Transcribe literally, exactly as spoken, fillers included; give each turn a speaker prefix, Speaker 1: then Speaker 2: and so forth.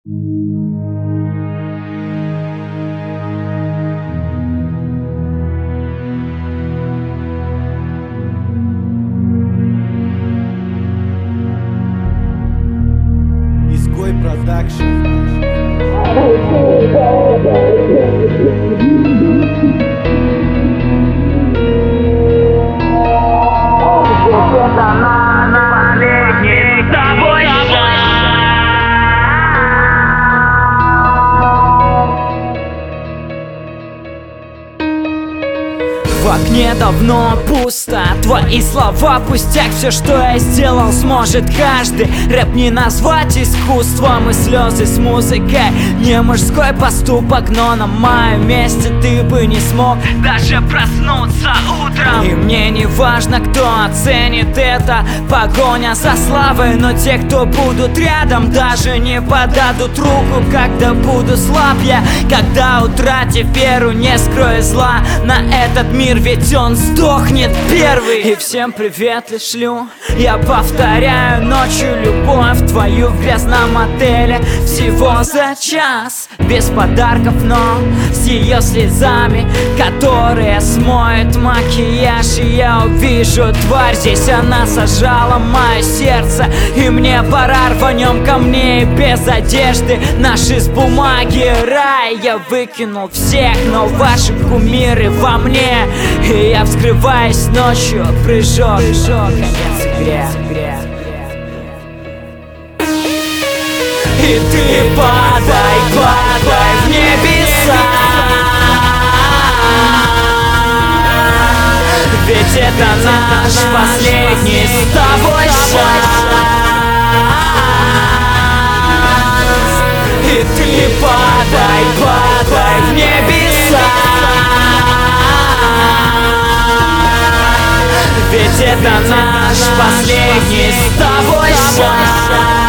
Speaker 1: Изгой продакшн.
Speaker 2: В окне давно пусто, твои слова пустяк. Все, что я сделал, сможет каждый. Рэп не назвать искусством, и слезы с музыкой не мужской поступок. Но на моем месте ты бы не смог даже проснуться утром. И мне не важно, кто оценит это, погоня за славой. Но те, кто будут рядом, даже не подадут руку, когда буду слаб я. Когда утратив веру, не скрою зла на этот мир, ведь он сдохнет первый. И всем привет лишь шлю, я повторяю ночью любовь твою в грязном отеле. Всего за час, без подарков, но с ее слезами, которые смоет макияж. И я увижу тварь здесь, она сожрала мое сердце, и мне пора рванем ко мне без одежды. Наш из бумаги рай, я выкинул всех, но ваши кумиры во мне. И я вскрываюсь ночью, прыжок, прыжок, конец игре. И ты падай, падай в небеса, ведь это наш последний с тобой шанс. И ты падай, падай в небеса, ведь это наш последний с тобой шанс.